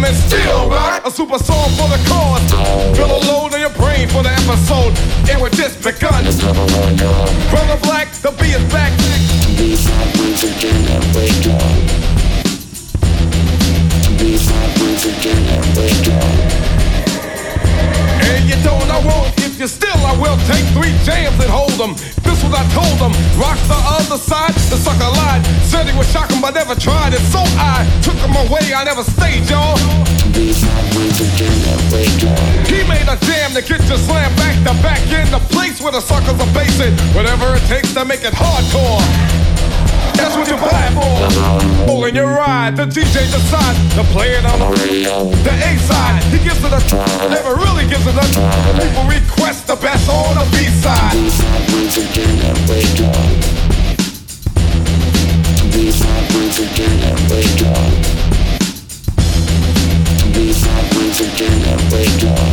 and still rock. A super song for the cause. Feel a load in your brain for the episode. And we're just begun. Brother Black, the beat is back. These happens again and wake up. These happens again and wake up. And you don't, I won't. If you're still, I will take 3 jams and hold them. This was I told them. Rock the other side, the sucker lied. Said he would shock him, but never tried it. So I took him away, I never stayed, y'all. These happens again and wake up. He made a jam to get you slammed back to back in the place where the suckers are basing. Whatever it takes to make it hardcore. That's what you buy for. Pulling your ride, the DJ decides to play it on the A side. He gives it a never really gives it a people request the best on the B side. These happens again and wake up. These happens again and wake up. These happens again and wake up.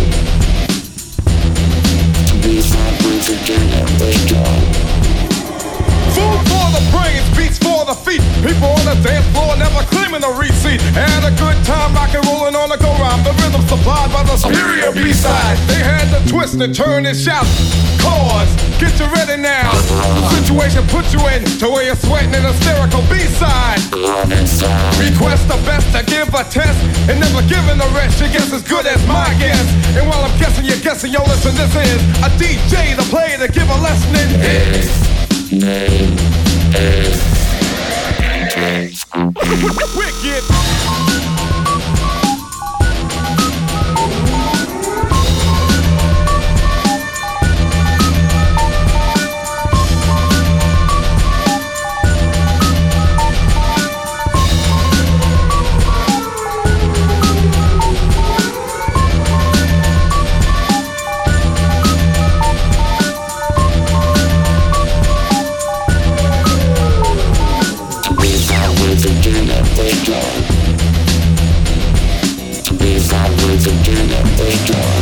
These happens again and wake up. Food for the brains, beats for the feet. People on the dance floor never claiming a receipt. Had a good time rockin' rollin' on the go-round. The rhythm supplied by the superior B-side. They had to twist and turn and shout. Cause, get you ready now. The situation put you in to where you're sweating an hysterical B-side. Request the best to give a test and never giving the rest. Your guess as good as my guess. And while I'm guessing, you're guessing. Yo, listen, this is a DJ to play to give a lesson in his name is Wicked. again and wake up. These happens again and wake up.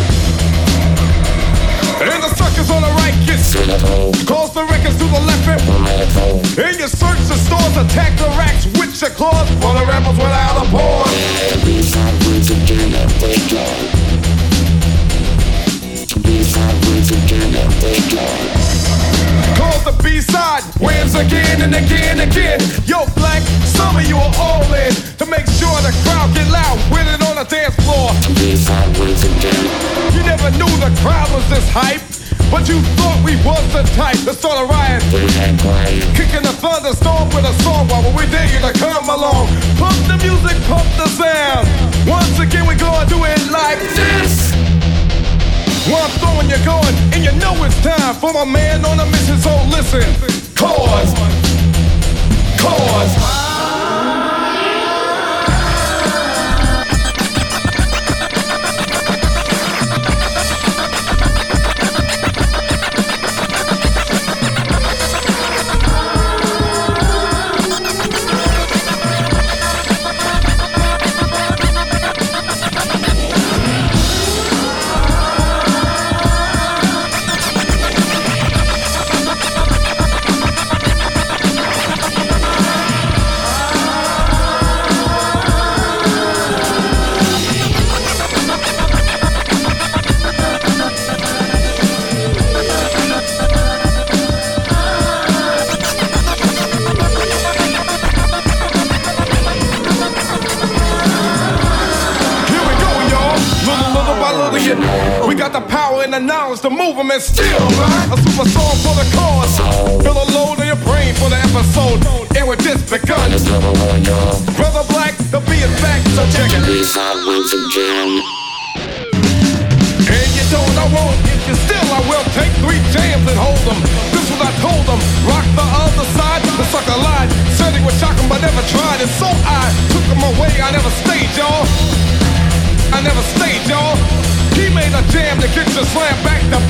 And the suckers on the right get cynical. Cause the records to the left and political. And you search the stores, attack the racks with your claws for the rebels without a pause. And these happens again and wake up. These happens again and wake up. Cause the B-side wins again and again and again. Yo, Black, some of you are all in to make sure the crowd get loud with it on the dance floor. These happens again. You never knew the crowd was this hype, but you thought we was the type to start a riot. Kicking the thunderstorm with a song while we dare you to come along. Pump the music, pump the sound. Once again we gonna do it like this. One throwing you going, and you know it's time for my man on a mission, so listen. Cause. We got the power and the knowledge to move them and still a super song for the cause. Feel a load in your brain for the episode. And we're just begun. Brother Black, the beat is back, so check it. These happens again. And you don't, I won't. If you still, I will take 3 jams and hold them. This was I told them. Rock the other side, the sucker lied. Said he would shock him, but never tried it. So I took him away, I never stayed, y'all. He made a jam to get you slammed back to